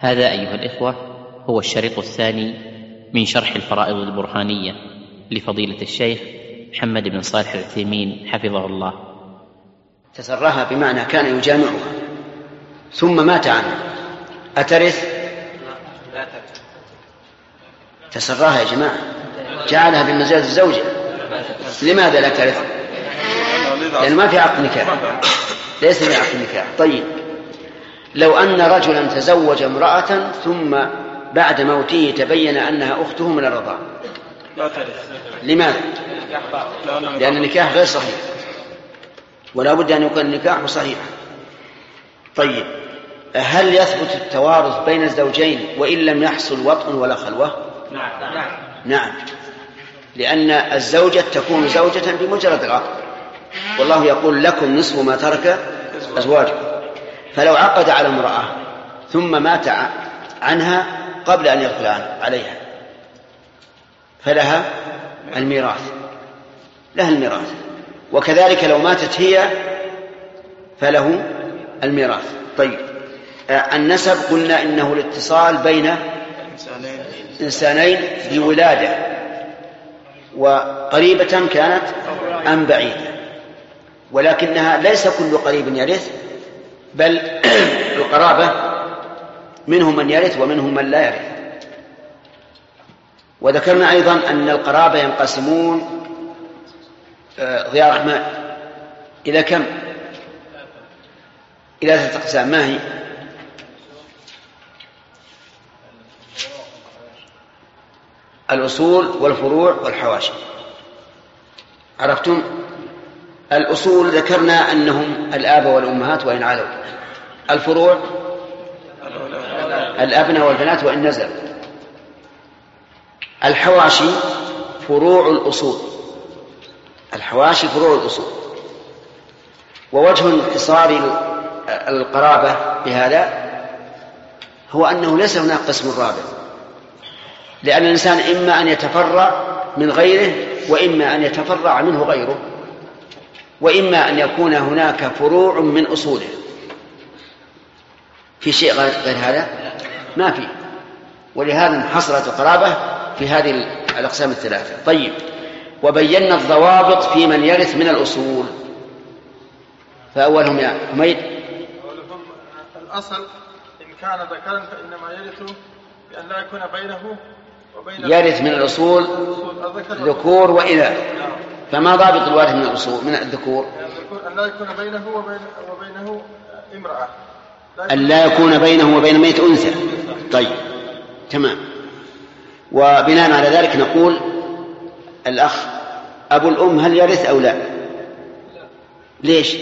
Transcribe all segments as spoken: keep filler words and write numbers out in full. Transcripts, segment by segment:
هذا أيها الإخوة هو الشريط الثاني من شرح الفرائض البرهانية لفضيلة الشيخ محمد بن صالح العثيمين حفظه الله. تسرها بمعنى كان يجامعها ثم مات عنه، أترث؟ تسرها يا جماعة، جعلها بمنزلة الزوجة. لماذا لا ترث؟ لأنه ما في عقد نكاح، ليس في عقد نكاح. طيب، لو أن رجلا تزوج امرأة ثم بعد موته تبين أنها أخته من الرضاعة، لا ترث. لماذا؟ لأن النكاح غير صحيح، ولا بد أن يكون النكاح صحيحا. طيب، هل يثبت التوارث بين الزوجين وإن لم يحصل وطء ولا خلوة؟ نعم. نعم، لأن الزوجة تكون زوجة بمجرد العقد، والله يقول لكم نصف ما ترك أزواجكم. فلو عقد على امرأة ثم مات عنها قبل أن يدخل عليها فلها الميراث، لها الميراث. وكذلك لو ماتت هي فله الميراث. طيب، النسب قلنا إنه الاتصال بين إنسانين بولادة، وقريبة كانت أم بعيدة، ولكنها ليس كل قريب يرث، بل القرابة منهم من يرث ومنهم من لا يرث. وذكرنا أيضا أن القرابة ينقسمون ضياء الرحمن إلى كم؟ إلى ثلاثة أقسام. ما هي؟ الأصول والفروع والحواشي. عرفتم؟ الأصول ذكرنا أنهم الآب والأمهات وإن علوا، الفروع الأبناء والبنات وإن نزلوا، الحواشي فروع الأصول، الحواشي فروع الأصول. ووجه انحصار القرابة بهذا هو أنه ليس هناك قسم رابع، لأن الإنسان إما أن يتفرع من غيره وإما أن يتفرع منه غيره، وإما أن يكون هناك فروع من أصوله. في شيء غير هذا؟ ما في. ولهذا انحصرت القرابة في هذه الأقسام الثلاثة. طيب، وبينا الضوابط في من يرث من الأصول. فأولهم يا حميد، الأصل إن كان ذكرا فإنما يرث بأن لا يكون بينه وبين يرث من الأصول ذكور وإناث. فما ضابط الوارث من الأصول من الذكور؟ أن لا يكون بينه وبين وبينه امرأة، أن لا يكون بينه وبين ميت أنثى. طيب، تمام. وبناء على ذلك نقول الأخ أبو الأم هل يرث أو لا؟ ليش؟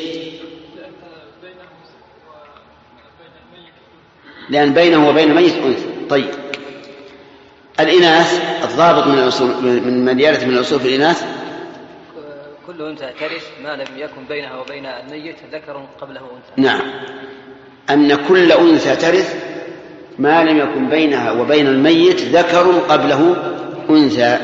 لأن بينه وبين ميت أنثى. طيب، الإناث الضابط من الأصول من من يرث من الأصول في الإناث كل أنثى ترث ما لم يكن بينها وبين الميت ذكر قبله أنثى. نعم، أن كل أنثى ترث ما لم يكن بينها وبين الميت ذكر قبله أنثى.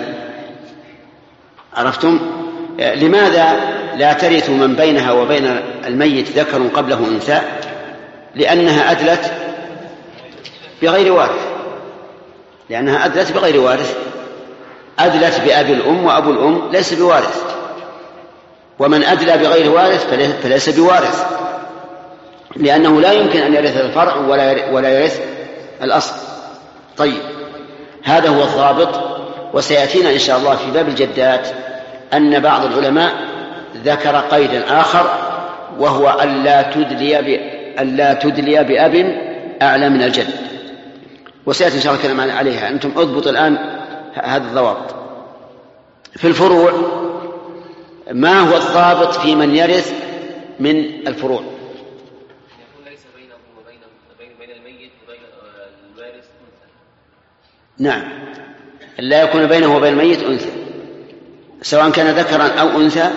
عرفتم؟ لماذا لا ترث من بينها وبين الميت ذكر قبله أنثى؟ لأنها أدلت بغير وارث، لأنها أدلت بغير وارث، أدلت بأبي الأم، وأبو الأم ليس بوارث، ومن أدلى بغير وارث فليس بوارث، لأنه لا يمكن أن يرث الفرع ولا يرث الأصل. طيب، هذا هو الضابط. وسيأتينا إن شاء الله في باب الجدات أن بعض العلماء ذكر قيدا آخر، وهو ألا تدلي, ألا تدلي بأب أعلى من الجد، وسيأتي إن شاء الله الكلام عليها. أنتم اضبط الآن هذا الضوابط. في الفروع، ما هو الضابط في من يرث من الفروع؟ ليس بينه وبين بين الميت وبين الوارث أنثى. نعم، لا يكون بينه وبين الميت أنثى، سواء كان ذكرا أو أنثى.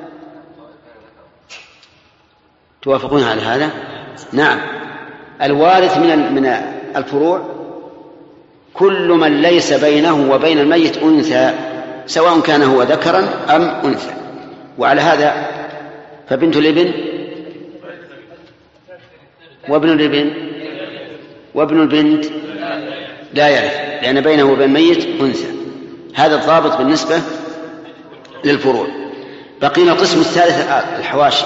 توافقون على هذا؟ نعم، الوارث من من الفروع كل من ليس بينه وبين الميت أنثى، سواء كان هو ذكرا أم أنثى. وعلى هذا فبنت الابن وابن الابن وابن البنت لا يرث لأن بينه وبين الميت أنثى. هذا الضابط بالنسبة للفروع. بقينا القسم الثالث الحواشي.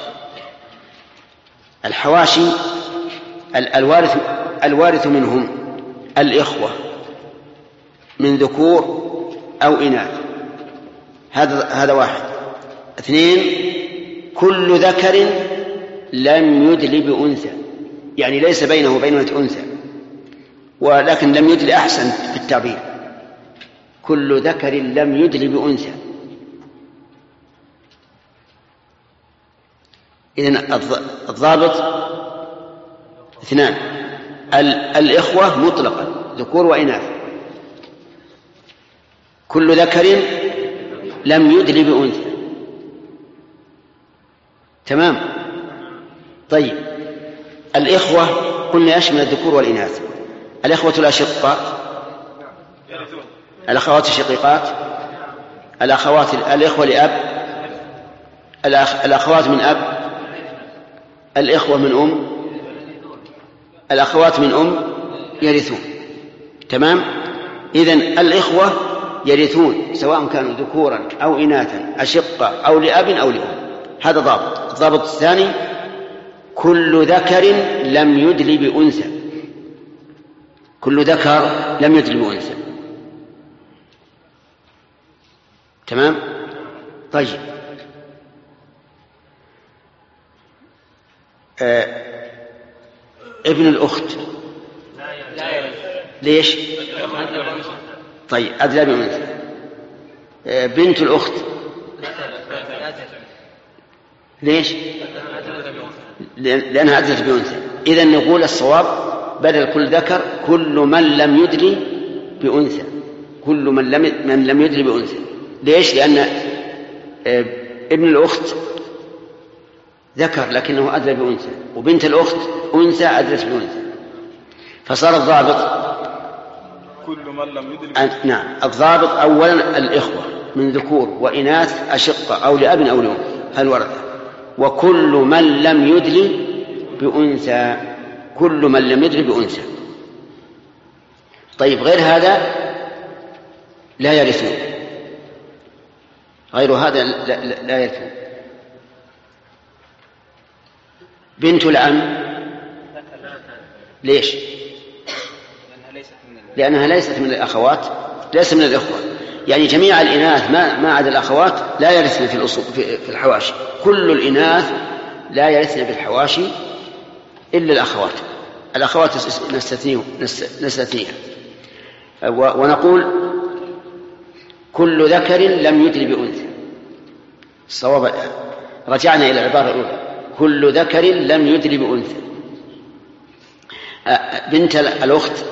الحواشي الوارث الوارث منهم الإخوة من ذكور أو إناث، هذا هذا واحد. اثنين، كل ذكر لم يدل بأنثى، يعني ليس بينه وبين أنثى، ولكن لم يدل أحسن في التعبير، كل ذكر لم يدل بأنثى. إذن الضابط اثنان، الإخوة مطلقا ذكور وإناث، كل ذكر لم يدل بأنثى. تمام. طيب الإخوة قلنا يشمل الذكور والإناث. الإخوة الأشقاء، الأخوات الشقيقات، الأخوات الإخوة لأب، الأخوات من أب، الإخوة من أم، الأخوات من أم يرثون. تمام. إذن الإخوة يرثون سواء كانوا ذكورا أو إناثا، أشقة أو لأب أو لأم. هذا ضابط. الضابط الثاني، كل ذكر لم يدل بأنثى، كل ذكر لم يدل بأنثى. تمام. طيب آه. ابن الأخت ليش؟ طيب أدلى بأنثى. آه. بنت الأخت ليش؟ لأنها أدلت بأنثى. إذن نقول الصواب بدل كل ذكر كل من لم يدري بأنثى، كل من لم من لم يدري بأنثى. ليش؟ لأن آه. ابن الأخت ذكر لكنه أدلى بأنثى، وبنت الأخت أنثى أدلت بأنثى، فصار الضابط كل من لم يدري. أن... نعم. الضابط أولا الإخوة من ذكور وإناث، أشقة أو لأب أو لأم، هالورثة. وكل من لم يدري بأنثى، كل من لم يدري بأنثى. طيب غير هذا لا يرثون، غير هذا لا, لا, لا يرثون. بنت العم ليش؟ لأنها ليست من الأخوات، ليست من الإخوة، يعني جميع الإناث ما ما عدا الأخوات لا يرثن في الأصول في الحواشي، كل الإناث لا يرثن في الحواشي إلا الأخوات. الأخوات نستثنيها، ونقول كل ذكر لم يدل بأنثى. الصواب رجعنا إلى العبارة الأولى، كل ذكر لم يدل بأنثى. بنت الأخت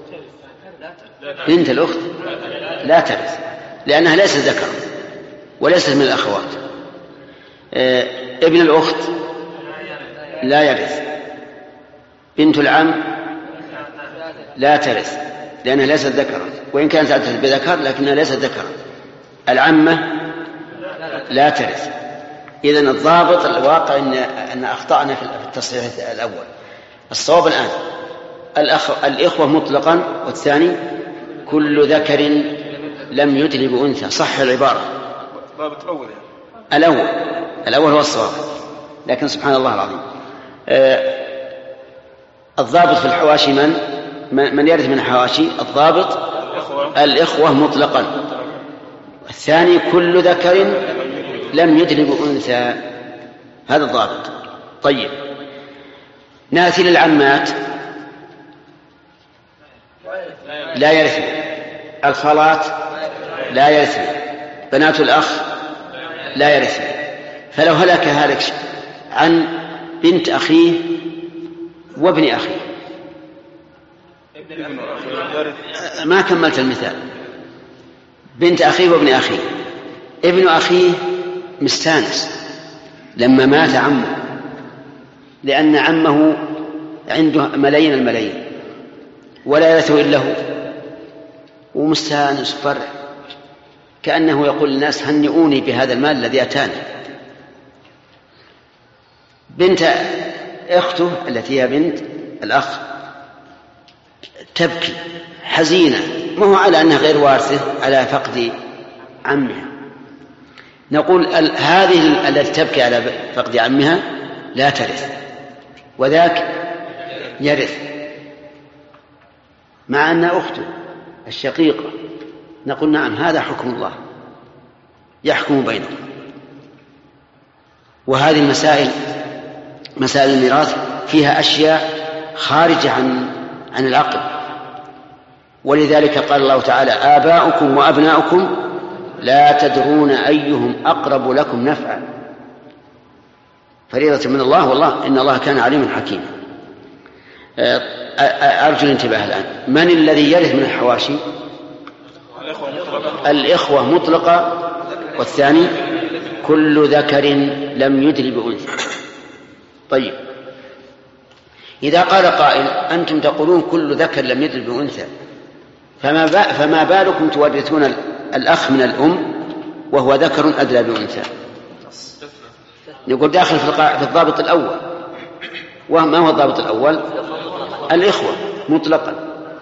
بنت الأخت لا ترث لأنها ليست ذكرا وليست من الأخوات. ابن الأخت لا يرث. بنت العم لا ترث لأنها ليست ذكرا، وإن كانت تعترف بذكر لكنها ليست ذكرا. العمة لا ترث. إذن الضابط الواقع إن, أن أخطأنا في التصحيح الأول. الصواب الآن الأخ... الإخوة مطلقا، والثاني كل ذكر لم يدل بأنثى. صح العبارة. الضابط الأول يعني. الأول الأول هو الصواب، لكن سبحان الله العظيم آه... الضابط في الحواشي من من يرث من الحواشي؟ الضابط الإخوة, الإخوة مطلقا. الثاني كل ذكر لم يدل بأنثى، هذا الضابط. طيب نأتي للعمات لا يرثن، الخالات لا يرثن، بنات الأخ لا يرثن. فلو هلك هالك عن بنت أخيه وابن أخيه، ما كملت المثال، بنت أخيه وابن أخيه، ابن أخيه مستانس لما مات عمه، لأن عمه عنده ملايين الملايين ولا يرثه إلا هو، ومستانس فرح كأنه يقول للناس هنئوني بهذا المال الذي أتاني. بنت أخته التي هي بنت الأخ تبكي حزينة، ما هو على أنها غير وارثة، على فقد عمها. نقول هذه التي تبكي على فقد عمها لا ترث، وذاك يرث مع أن أخته الشقيقة. نقول نعم، هذا حكم الله يحكم بينهم. وهذه المسائل مسائل الميراث فيها أشياء خارجة عن عن العقل، ولذلك قال الله تعالى: آباؤكم وأبناؤكم لا تدرون أيهم أقرب لكم نفعا، فريضة من الله، والله إن الله كان عليما حكيما. أرجو الانتباه الآن. من الذي يرث من الحواشي؟ الإخوة مطلقة، والثاني كل ذكر لم يدل بأنثى. طيب، إذا قال قائل: أنتم تقولون كل ذكر لم يدل بأنثى، فما, فما بالكم تورثون الأخ من الأم وهو ذكر أدلى بأنثى؟ نقول داخل في الضابط الأول. وما هو الضابط الأول؟ الإخوة مطلقا.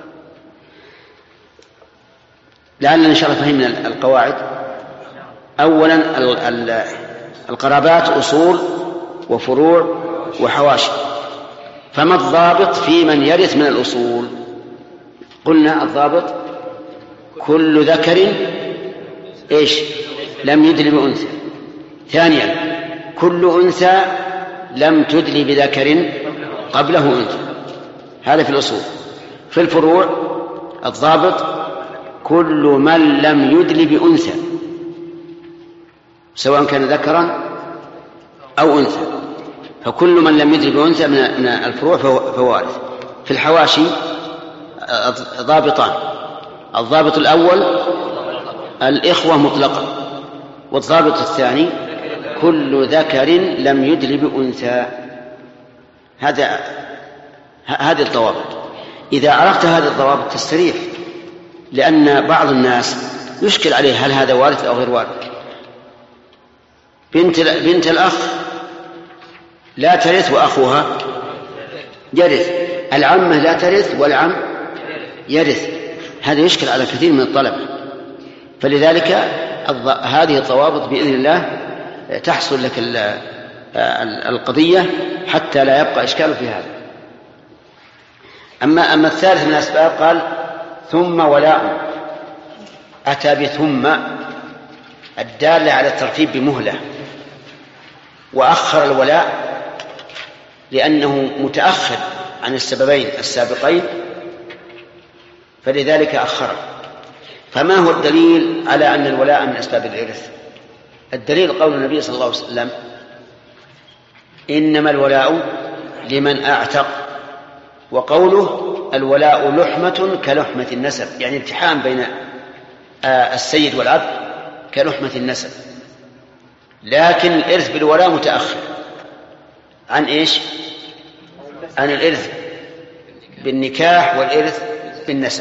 لعلنا إن شاء الله فهمنا القواعد. أولا، القرابات أصول وفروع وحواشي. فما الضابط في من يرث من الأصول؟ قلنا الضابط كل ذكر إيش لم يدل بأنثى. ثانيا، كل أنثى لم تدل بذكر قبله أنثى. هذا في الأصول. في الفروع الضابط كل من لم يدل بأنثى، سواء كان ذكرا أو أنثى، فكل من لم يدل بأنثى من الفروع فهو وارث. في الحواشي ضابطان: الضابط الأول الإخوة مطلقا، والضابط الثاني كل ذكر لم يدل بأنثى. هذا هذه الضوابط. إذا عرفت هذه الضوابط تستريح، لأن بعض الناس يشكل عليه هل هذا وارث أو غير وارث. بنت بنت الأخ لا ترث وأخوها يرث، العمة لا ترث والعم يرث. هذا يشكل على كثير من الطلبة، فلذلك هذه الضوابط بإذن الله تحصل لك القضية حتى لا يبقى إشكال في هذا. أما أما الثالث من الأسباب قال: ثم ولاء. أتى بثم الدالة على الترتيب بمهلة، وأخر الولاء لأنه متأخر عن السببين السابقين، فلذلك أخره. فما هو الدليل على أن الولاء من أسباب الإرث؟ الدليل قول النبي صلى الله عليه وسلم: إنما الولاء لمن أعتق. وقوله: الولاء لحمة كلحمة النسب، يعني التحام بين السيد والعبد كلحمة النسب. لكن الإرث بالولاء متأخر عن إيش؟ عن الإرث بالنكاح والإرث بالنسب.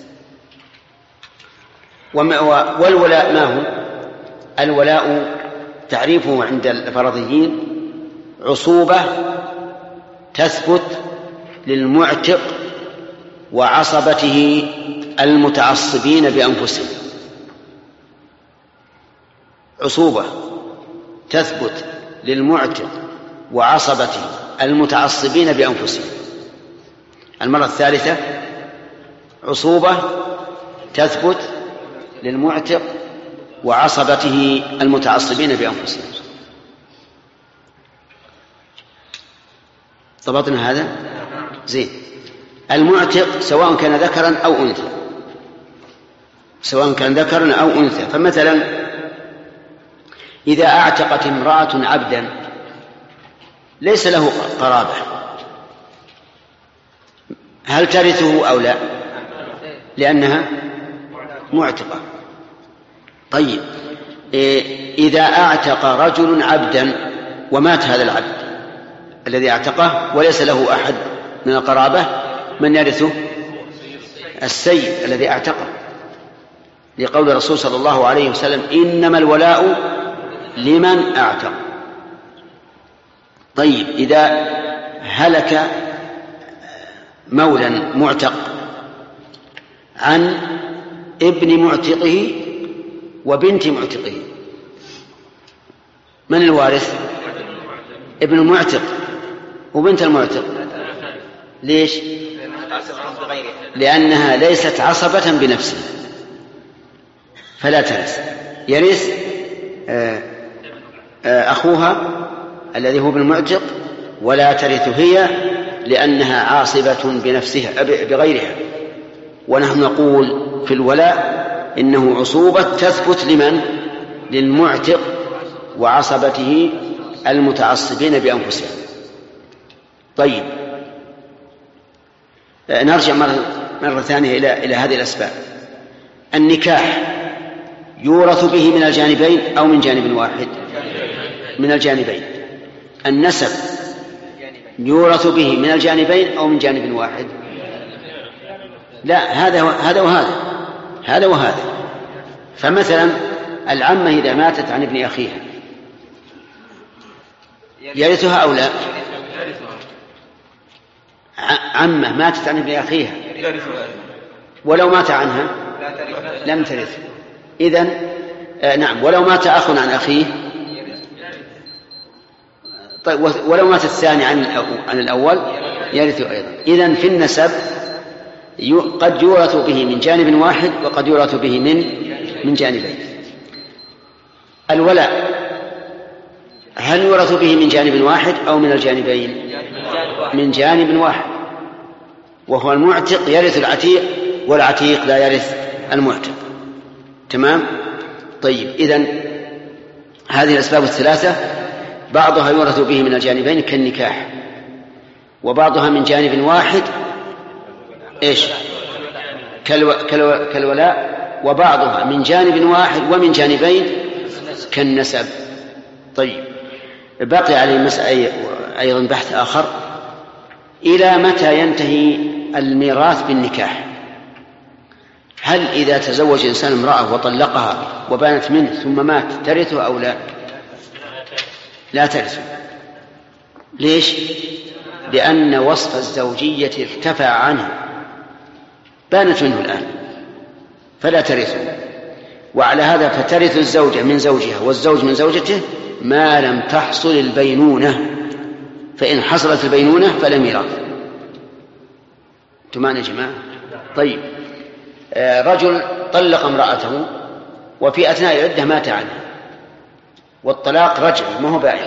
والولاء ما هو؟ الولاء تعريفه عند الفرضيين: عصوبة تثبت للمعتق وعصبته المتعصبين بأنفسهم. عصوبة تثبت للمعتق وعصبته المتعصبين بأنفسهم. المرة الثالثة: عصوبة تثبت للمعتق وعصبته المتعصبين بأنفسهم. ضبطنا هذا؟ زين. المعتق سواء كان ذكرا أو أنثى، سواء كان ذكرا أو أنثى. فمثلا إذا أعتقت امرأة عبدا ليس له قرابة، هل ترثه أو لا؟ لأنها معتقة. طيب، إذا أعتق رجل عبدا ومات هذا العبد الذي اعتقه وليس له أحد من القرابة، من يرثه؟ السيد الذي اعتقه، لقول الرسول صلى الله عليه وسلم: إنما الولاء لمن اعتق. طيب، إذا هلك مولى معتق عن ابن معتقه وبنت معتقه، من الوارث؟ ابن المعتق وبنت المعتق. ليش؟ لأنها ليست عصبة بنفسها فلا ترث. يرث أخوها الذي هو ابن المعتق، ولا ترث هي لأنها عاصبة بنفسها بغيرها. ونحن نقول في الولاء إنه عصوبة تثبت لمن؟ للمعتق وعصبته المتعصبين بأنفسهم. طيب، نرجع مرة, مرة ثانية إلى, إلى هذه الأسباب. النكاح يورث به من الجانبين أو من جانب واحد؟ من الجانبين. النسب يورث به من الجانبين أو من جانب واحد؟ لا، هذا هذا وهذا هذا وهذا. فمثلا العمة إذا ماتت عن ابن أخيها يرثها أو لا؟ عمة ماتت عن ابن أخيها ولو مات عنها لم ترث. إذن آه نعم، ولو مات أخ عن أخيه، طيب ولو مات الثاني عن عن الأول يرث أيضا. إذن في النسب قد يورث به من جانب واحد وقد يورث به من من جانبين. الولاء هل يورث به من جانب واحد أو من الجانبين؟ من جانب واحد، وهو المعتق يرث العتيق والعتيق لا يرث المعتق. تمام؟ طيب، إذن هذه الأسباب الثلاثة بعضها يورث به من الجانبين كالنكاح، وبعضها من جانب واحد إيش؟ كالو... كالو... كالولاء، وبعضها من جانب واحد ومن جانبين كالنسب. طيب، بقي عليه مسألة أيضا بحث آخر: إلى متى ينتهي الميراث بالنكاح؟ هل إذا تزوج إنسان امرأة وطلقها وبانت منه ثم مات ترثه أو لا؟ لا ترثه. ليش؟ لأن وصف الزوجية ارتفع عنه، بانت منه الآن فلا ترثه. وعلى هذا فترث الزوجة من زوجها والزوج من زوجته ما لم تحصل البينونة، فإن حصلت البينونة فلا ميراث. تمام يا جماعة؟ طيب، رجل طلق امرأته وفي أثناء العدة مات عنها، والطلاق رجعي ما هو باين،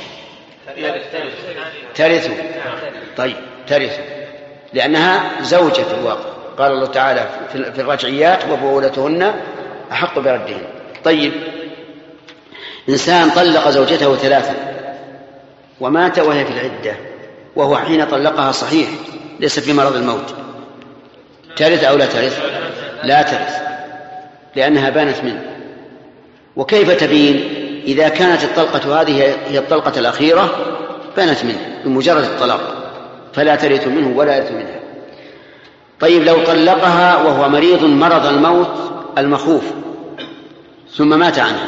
ترثه. طيب، ترثه لأنها زوجة في الواقع. قال الله تعالى في الرجعيات: وبعولتهن أحق بردهن. طيب، إنسان طلق زوجته ثلاثة ومات وهي في العدة، وهو حين طلقها صحيح ليس في مرض الموت، ترث أو لا ترث؟ لا ترث، لأنها بانت منه. وكيف تبين؟ إذا كانت الطلقة هذه هي الطلقة الأخيرة بانت منه بمجرد الطلاق، فلا ترث منه ولا يرث منها. طيب، لو طلقها وهو مريض مرض الموت المخوف ثم مات عنها،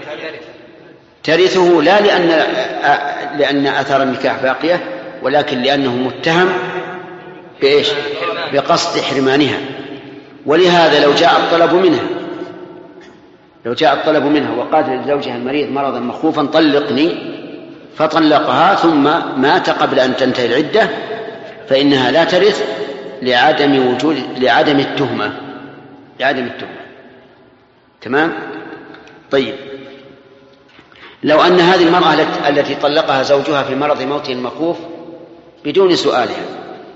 ترثه لا لأن لأن أثر النكاح باقية، ولكن لأنه متهم بإيش؟ بقصد حرمانها. ولهذا لو جاء الطلب منها لو جاء الطلب منها وقالت لزوجها المريض مرضا مخوفا: طلقني، فطلقها ثم مات قبل أن تنتهي العدة، فإنها لا ترث لعدم وجود لعدم التهمة لعدم التهمة. تمام؟ طيب، لو أن هذه المرأة التي طلقها زوجها في مرض موته المخوف بدون سؤالها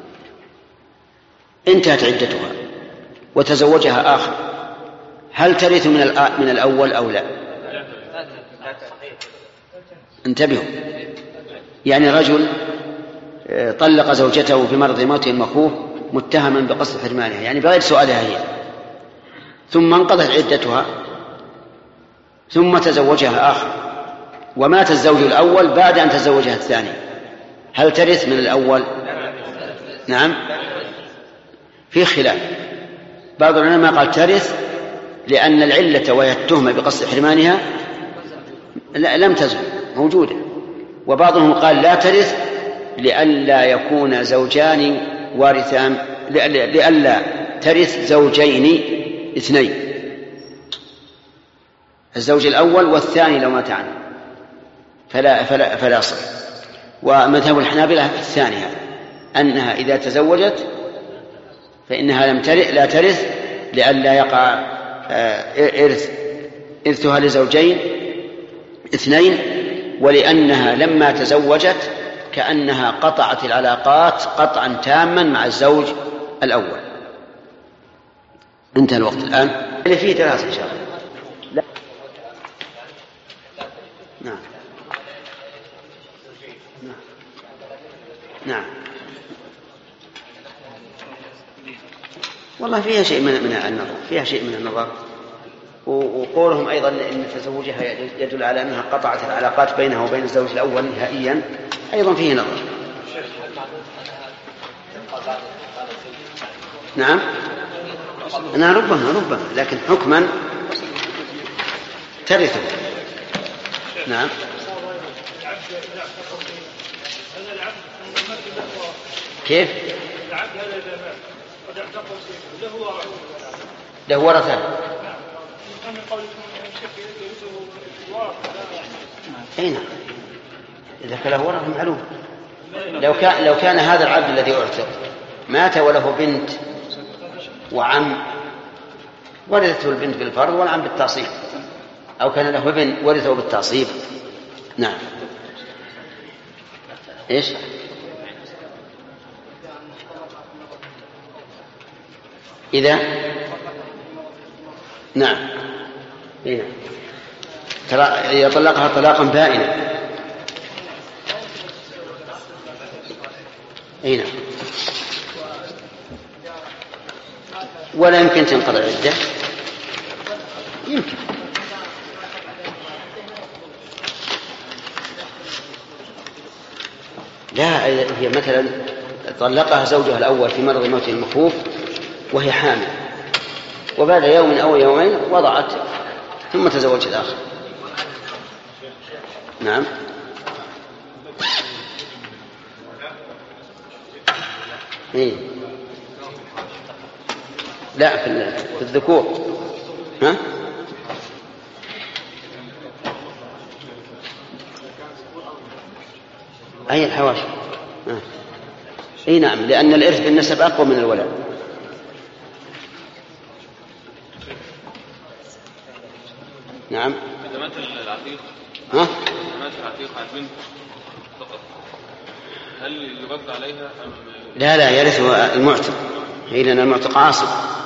انتهت عدتها وتزوجها آخر، هل ترث من من الأول أو لا؟ انتبهوا، يعني رجل طلق زوجته في مرض موته المخوف متهما بقصد حرمانها، يعني بغير سؤالها هي، ثم انقضت عدتها ثم تزوجها آخر ومات الزوج الأول بعد أن تزوجها الثاني، هل ترث من الأول؟ نعم، في خلاف. بعض العلماء قال ترث لأن العلة وهي التهمة بقصد حرمانها لم تزل موجودة، وبعضهم قال لا ترث لئلا يكون زوجان وارثان لئلا ترث زوجين اثنين، الزوج الأول والثاني لو مات عنه فلا, فلا, فلا صح. ومذهب الحنابلة الثانية أنها إذا تزوجت فإنها لم ترث لا ترث لئلا يقع إرث إرثها لزوجين اثنين، ولأنها لما تزوجت كأنها قطعت العلاقات قطعا تاما مع الزوج الأول. انتهى الوقت الآن اللي فيه دراسة إن شاء الله. لا. نعم نعم نعم والله فيها شيء من من النظر، فيها شيء من النظر. وقولهم أيضا إن تزوجها يدل على أنها قطعت العلاقات بينها وبين الزوج الأول نهائيا، أيضا فيه نظر. نعم أنا ربما ربما لكن حكما ترثه. نعم كيف له ورثة؟ أي نعم إذا كان له ورثة معلوم. لو كان لو كان هذا العبد الذي أعتق مات وله بنت وعم ورثته البنت بالفرض والعم بالتعصيب، أو كان له ابن ورثه بالتعصيب. نعم إيش إذا نعم إيه؟ ترى يطلقها طلاقا بائنا. اي نعم ولا يمكن تنقضي العدة، يمكن لا. هي مثلا طلقها زوجها الأول في مرض موت المخوف وهي حامل، وبعد يوم أو يومين وضعت ثم تزوج الآخر. نعم إيه؟ لا في الذكور. ها أي الحواشي. آه. إيه نعم لأن الإرث بالنسب أقوى من الولد. نعم إذا مات العتيق ها إذا مات العتيق عن بنت فقط هل يرد عليها أم لا لا يرثها المعتق، هي لأن المعتق عاصب.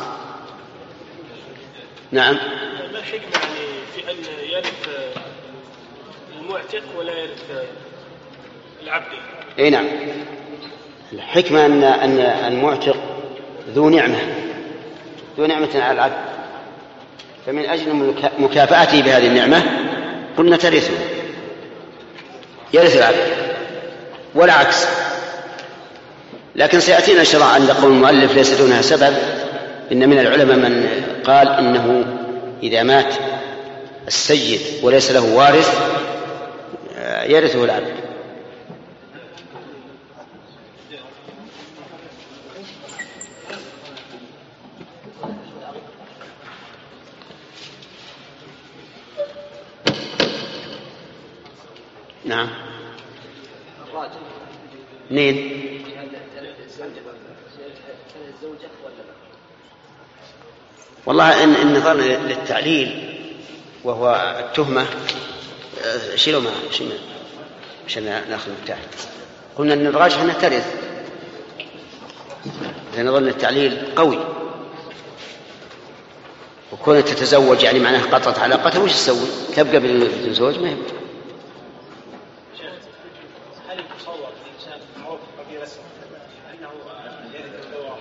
نعم ما الحكمة يعني في أن يرث المعتق ولا يرث العبد؟ اي نعم الحكمة أن أن المعتق ذو نعمة ذو نعمة على العبد، فمن أجل مكافأته بهذه النعمة قلنا ترثه يرث العبد ولا عكس. لكن سيأتينا إن شاء الله عند قول المؤلف ليس دونها سبب. إن من العلماء من قال إنه إذا مات السيد وليس له وارث يرثه العبد. نعم اثنين والله إن النظر للتعليل وهو التهمة شيلوا معه شيلوا عشان ناخذ تحت. قلنا ان الراجح انها ترث لان ظن التعليل قوي، وكونها تتزوج يعني معناها قطعت علاقتها وش تسوي؟ تبقى بالزوج ما يبقى. هل يتصور الانسان معروف قبيله انه يرث الدواء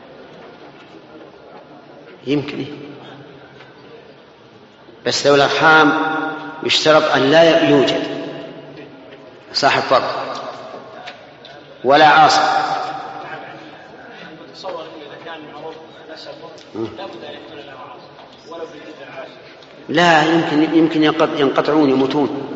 يمكن، بس لو الأرحام يشترط أن لا يوجد صاحب فرض ولا عاصب. تصور إذا كان معروف نسبه لا بد أن يكون له عاصب ولو بجد عاصب. لا يمكن يمكن ينقطعون يموتون.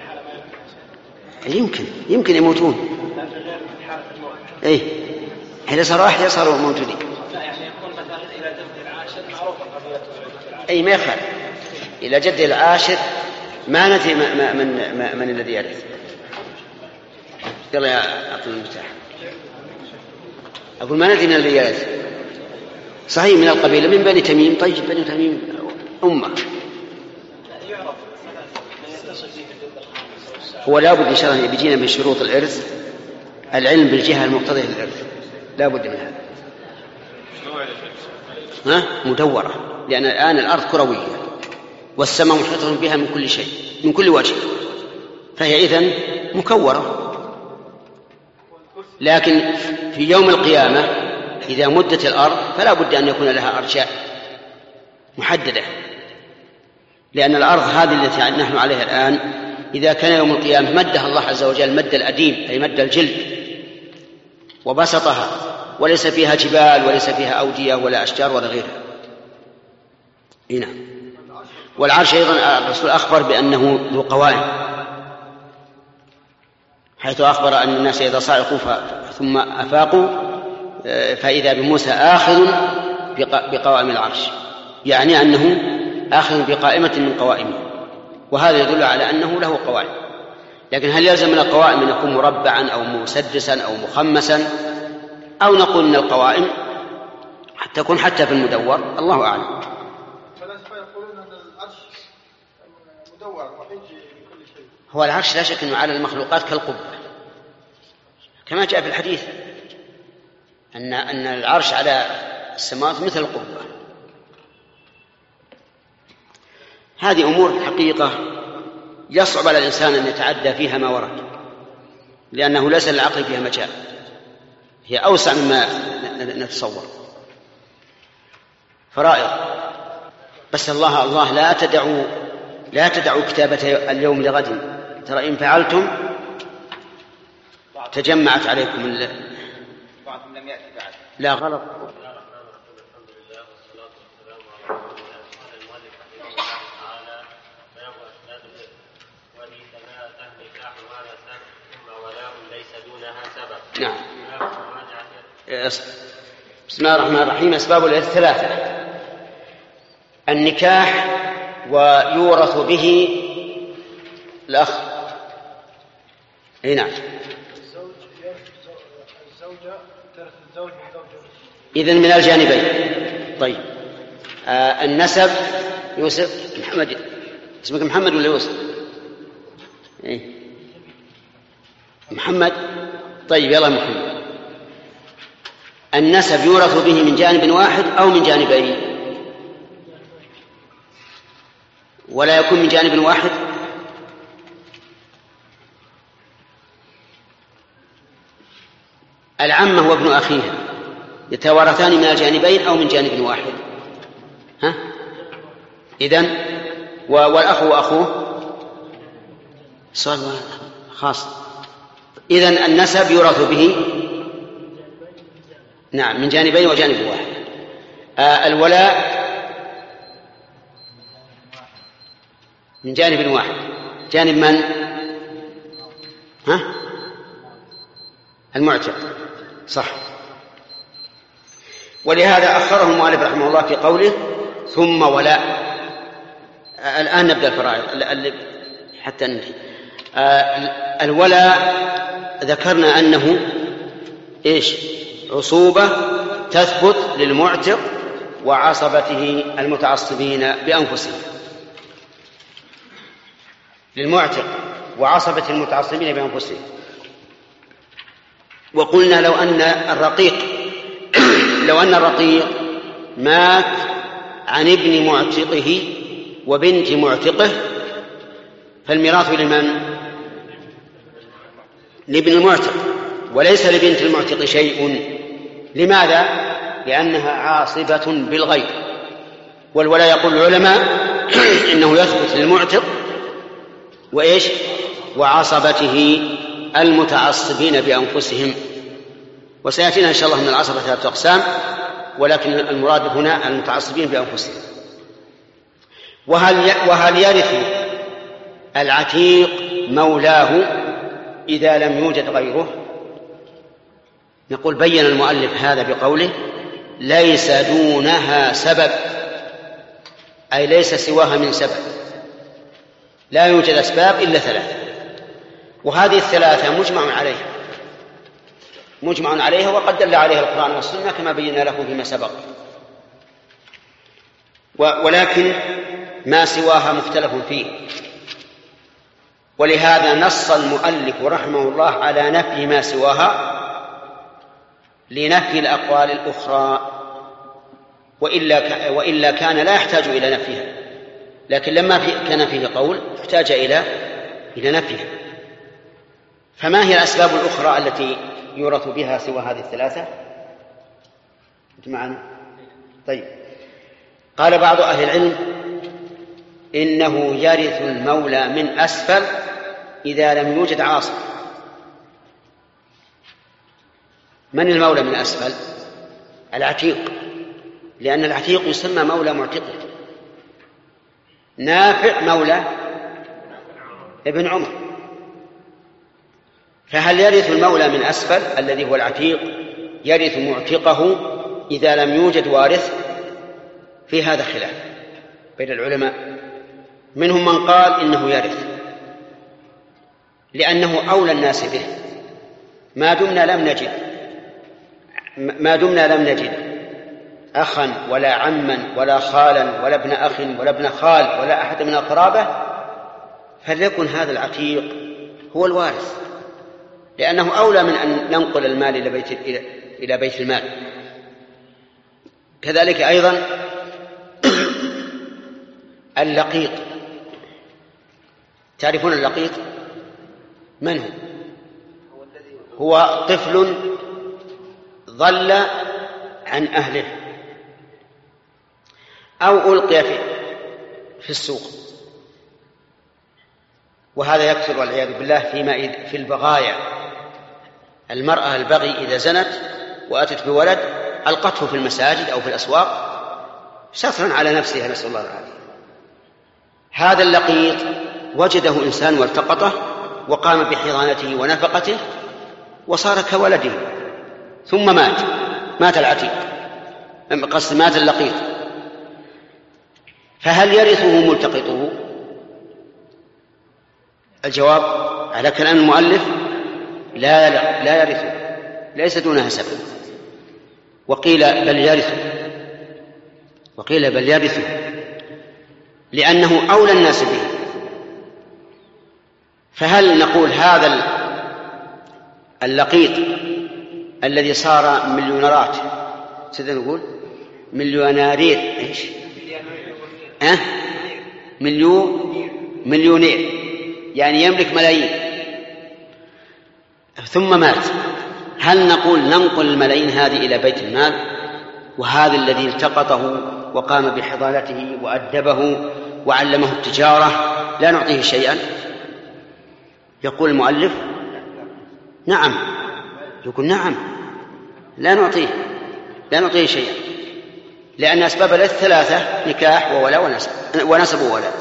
يمكن يمكن يموتون. اي إذا صاروا أحياء صاروا موجودين. لا يعني يكون مثلا إلى جد العاشر معروفة قبيلة العاشر. أي ما يخالف إلى جد العاشر ما ندري من, من, من الذي يرث. يلا يا أعطنا المفتاح. أقول ما ندري من الذي يرث. صحيح من القبيلة من بني تميم. طيب بني تميم أمة هو لابد إن شاء الله بيجينا من شروط الإرث العلم بالجهة المقتضية للإرث لابد من هذا. ها مدورة لأن الآن الأرض كروية والسماء محيطة بها من كل شيء من كل وجه فهي إذن مكورة. لكن في يوم القيامة إذا مدت الأرض فلا بد أن يكون لها أرجاء محددة لأن الأرض هذه التي نحن عليها الآن إذا كان يوم القيامة مدها الله عز وجل مد الأديم أي مد الجلد وبسطها وليس فيها جبال وليس فيها أودية ولا أشجار ولا غيرها. هنا والعرش أيضا الرسول أخبر بأنه ذو قوائم حيث أخبر أن الناس إذا صعقوا ثم أفاقوا فإذا بموسى آخذ بقوائم العرش يعني أنه آخذ بقائمة من قوائمه وهذا يدل على أنه له قوائم. لكن هل يلزم من القوائم أن يكون مربعا أو مسدسا أو مخمسا أو نقول من القوائم حتى تكون حتى في المدور الله أعلم. فالفلاسفة يقولون أن العرش مدور وحيد بكل شيء. هو العرش لا شك أنه على المخلوقات كالقبة كما جاء في الحديث أن أن العرش على السماوات مثل القبة. هذه أمور حقيقة يصعب على الإنسان أن يتعدى فيها ما ورد لأنه ليس للعقل فيها مجال هي أوسع مما نتصور. فرائض بس الله الله لا تدعوا لا تدعوا كتابة اليوم لغد ترى إن فعلتم تجمعت عليكم ال... لا غلط. نعم. بسم الله الرحمن الرحيم. أسباب الإرث ثلاثة. النكاح ويورث به الأخ. أي نعم. إذن من الجانبين. طيب آه النسب يوسف محمد اسمك محمد ولا يوسف؟ إيه؟ محمد. طيب يلا محمد. النسب يورث به من جانب واحد أو من جانبين ولا يكون من جانب واحد. العمة وابن أخيها يتوارثان من الجانبين أو من جانب واحد. ها إذن والأخ وأخوه صار خاص. إذن النسب يورث به نعم من جانبين وجانب واحد. آه الولاء من جانب واحد. جانب من؟ ها المعتق صح. ولهذا أخره المؤلف رحمه الله في قوله ثم ولاء. آه الآن نبدأ الفرائض حتى ننتهي. آه الولاء ذكرنا أنه إيش؟ عصوبة تثبت للمعتق وعصبته المتعصبين بأنفسهم. للمعتق وعصبة المتعصبين بأنفسهم. وقلنا لو أن الرقيق لو أن الرقيق مات عن ابن معتقه وبنت معتقه فالميراث لمن؟ لابن المعتق وليس لبنت المعتق شيء. لماذا؟ لأنها عاصبة بالغير. والولا يقول العلماء إنه يثبت للمعتق وإيش؟ وعصبته المتعصبين بأنفسهم. وسيأتينا إن شاء الله من العصبة ثلاثة أقسام ولكن المراد هنا المتعصبين بأنفسهم. وهل وهل يرث العتيق مولاه إذا لم يوجد غيره؟ نقول بين المؤلف هذا بقوله ليس دونها سبب، أي ليس سواها من سبب، لا يوجد أسباب إلا ثلاثة، وهذه الثلاثة مجمع عليها مجمع عليها وقد دل عليها القرآن والسنة كما بينا له فيما سبق، ولكن ما سواها مختلف فيه، ولهذا نص المؤلف رحمه الله على نفي ما سواها لنفي الأقوال الأخرى، وإلا, وإلا كان لا يحتاج إلى نفيها، لكن لما كان فيه قول احتاج إلى إلى نفيها. فما هي الأسباب الأخرى التي يورث بها سوى هذه الثلاثة؟ معنا؟ طيب، قال بعض أهل العلم إنه يرث المولى من أسفل إذا لم يوجد عاصب. من المولى من أسفل؟ العتيق، لأن العتيق يسمى مولى معتقه. نافع مولى ابن عمر، فهل يرث المولى من أسفل الذي هو العتيق يرث معتقه إذا لم يوجد وارث؟ في هذا خلاف بين العلماء، منهم من قال إنه يرث لأنه أولى الناس به، ما دمنا لم نجد ما دمنا لم نجد أخا ولا عما ولا خالا ولا ابن أخ ولا ابن خال ولا أحد من القرابة، فليكن هذا العتيق هو الوارث، لأنه أولى من أن ننقل المال إلى بيت إلى بيت المال. كذلك أيضا اللقيط، تعرفون اللقيط؟ من هو؟ هو طفل ضل عن أهله أو ألقي في السوق، وهذا يكثر والعياذ بالله فيما في البغايا. المرأة البغي إذا زنت وأتت بولد ألقته في المساجد أو في الأسواق سترا على نفسها، نسأل الله العافية. هذا اللقيط وجده إنسان والتقطه وقام بحضانته ونفقته وصار كولده، ثم مات مات العتيق، قصد مات اللقيط، فهل يرثه ملتقطه؟ الجواب على كلام المؤلف لا لا, لا يرثه، ليس دونها سبب. وقيل بل يرثه وقيل بل يرثه لأنه أولى الناس به. فهل نقول هذا اللقيط الذي صار مليونيرات، سيدنا نقول مليونير ايش؟ أه؟ مليون مليونير يعني يملك ملايين ثم مات، هل نقول ننقل الملايين هذه إلى بيت المال وهذا الذي التقطه وقام بحضانته وأدبه وعلمه التجارة لا نعطيه شيئا؟ يقول المؤلف نعم، يقول نعم لا نعطيه لا نعطيه شيئا، لأن أسباب الإرث ثلاثة: نكاح وولاء ونسب ونسب وولاء.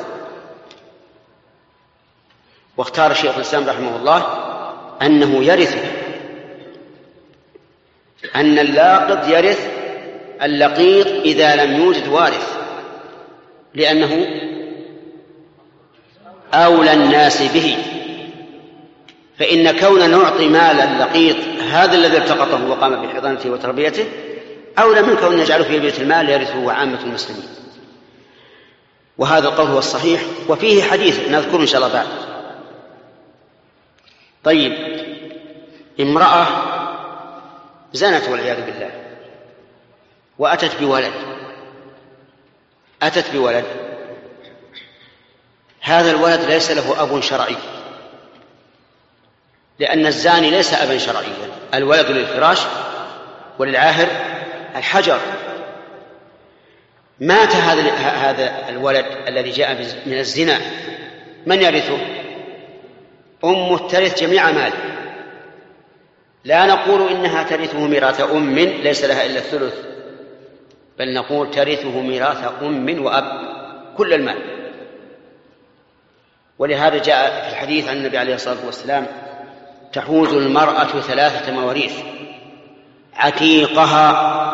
واختار شيخ الإسلام رحمه الله أنه يرث، أن اللاقط يرث اللقيط إذا لم يوجد وارث، لأنه أولى الناس به. فإن كون نعطي مال اللقيط هذا الذي التقطه وقام بحضانته وتربيته أولى من كون نجعله في بيت المال يرثه عامة المسلمين. وهذا القول هو الصحيح، وفيه حديث نذكره إن شاء الله بعد. طيب، امرأة زنت والعياذ بالله وأتت بولد أتت بولد هذا الولد ليس له أب شرعي، لأن الزاني ليس أبا شرعيا، الولد للفراش وللعاهر الحجر. مات هذا هذا الولد الذي جاء من الزنا، من يرثه؟ أمه ترث جميع ماله، لا نقول إنها ترثه ميراث أم ليس لها إلا الثلث، بل نقول ترثه ميراث أم وأب كل المال. ولهذا جاء في الحديث عن النبي عليه الصلاة والسلام: تحوز المرأة ثلاثة مواريث، عتيقها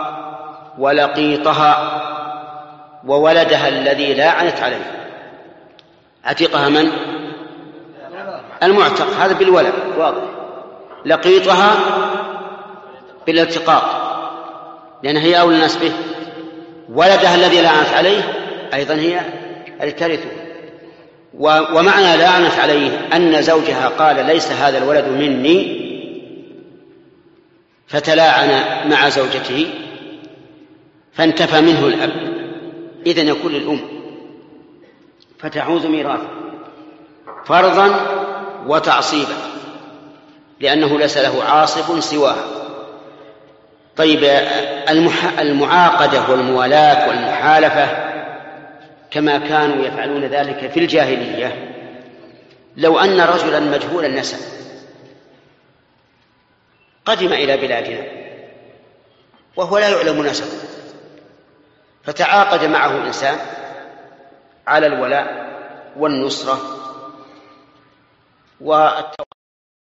ولقيطها وولدها الذي لاعنت عليه. عتيقها من؟ المعتق، هذا بالولد واضح. لقيطها بالالتقاط لأن هي أولى الناس به. ولدها الذي لعنت عليه أيضا هي الترثه. ومعنى لعنت عليه أن زوجها قال ليس هذا الولد مني فتلاعن مع زوجته فانتفى منه الأب، إذن يكون للأم فتعوز ميراثه فرضا وتعصيبا لأنه ليس له عاصب سواها. طيب المعاقدة والموالاة والمحالفة كما كانوا يفعلون ذلك في الجاهلية، لو أن رجلا مجهول النسب قدم إلى بلادنا وهو لا يعلم نسبه فتعاقد معه إنسان على الولاء والنصرة والتوقف